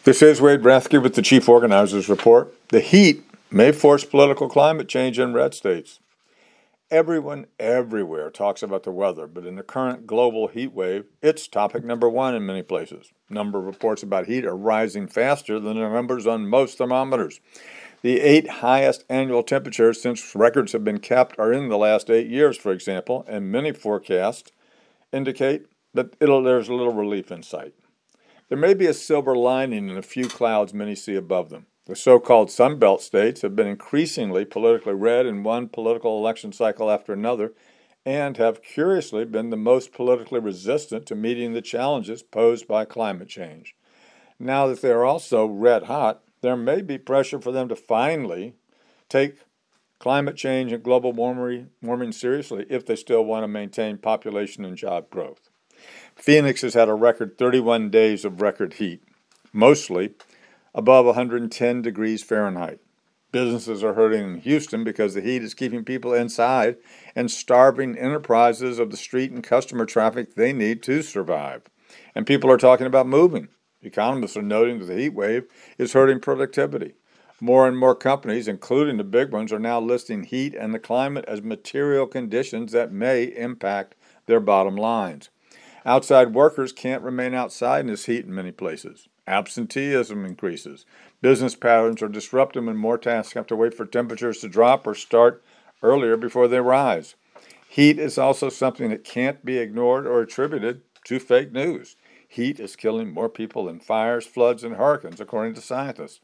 This is Wade Rathke with the Chief Organizers Report. The heat may force political climate change in red states. Everyone everywhere talks about the weather, but in the current global heat wave, it's topic number one in many places. Number of reports about heat are rising faster than the numbers on most thermometers. The 8 highest annual temperatures since records have been kept are in the last 8 years, for example, and many forecasts indicate that there's a little relief in sight. There may be a silver lining in a few clouds many see above them. The so-called Sun Belt states have been increasingly politically red in one political election cycle after another and have curiously been the most politically resistant to meeting the challenges posed by climate change. Now that they are also red hot, there may be pressure for them to finally take climate change and global warming seriously if they still want to maintain population and job growth. Phoenix has had a record 31 days of record heat, mostly above 110 degrees Fahrenheit. Businesses are hurting in Houston because the heat is keeping people inside and starving enterprises of the street and customer traffic they need to survive. And people are talking about moving. Economists are noting that the heat wave is hurting productivity. More and more companies, including the big ones, are now listing heat and the climate as material conditions that may impact their bottom lines. Outside workers can't remain outside in this heat in many places. Absenteeism increases. Business patterns are disrupted when more tasks have to wait for temperatures to drop or start earlier before they rise. Heat is also something that can't be ignored or attributed to fake news. Heat is killing more people than fires, floods, and hurricanes, according to scientists.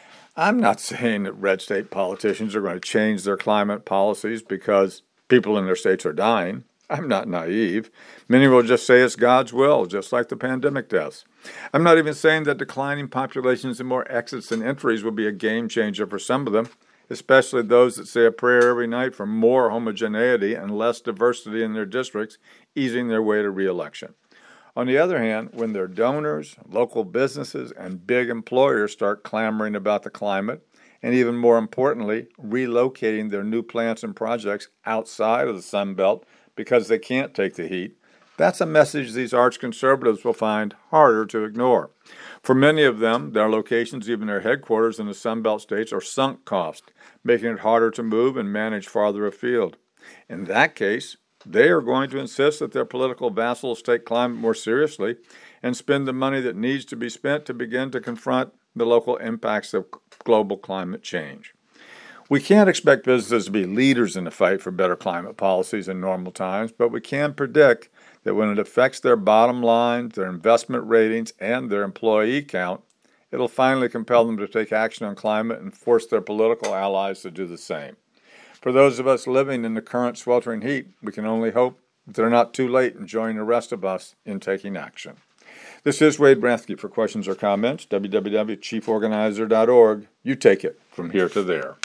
I'm not saying that red state politicians are going to change their climate policies because people in their states are dying. I'm not naive. Many will just say it's God's will, just like the pandemic deaths. I'm not even saying that declining populations and more exits and entries will be a game changer for some of them, especially those that say a prayer every night for more homogeneity and less diversity in their districts, easing their way to re-election. On the other hand, when their donors, local businesses, and big employers start clamoring about the climate, and even more importantly, relocating their new plants and projects outside of the Sun Belt because they can't take the heat, that's a message these arch conservatives will find harder to ignore. For many of them, their locations, even their headquarters in the Sun Belt states, are sunk cost, making it harder to move and manage farther afield. In that case, they are going to insist that their political vassals take climate more seriously and spend the money that needs to be spent to begin to confront the local impacts of global climate change. We can't expect businesses to be leaders in the fight for better climate policies in normal times, but we can predict that when it affects their bottom lines, their investment ratings, and their employee count, it'll finally compel them to take action on climate and force their political allies to do the same. For those of us living in the current sweltering heat, we can only hope that they're not too late in joining the rest of us in taking action. This is Wade Rathke. For questions or comments, www.chieforganizer.org. You take it from here to there.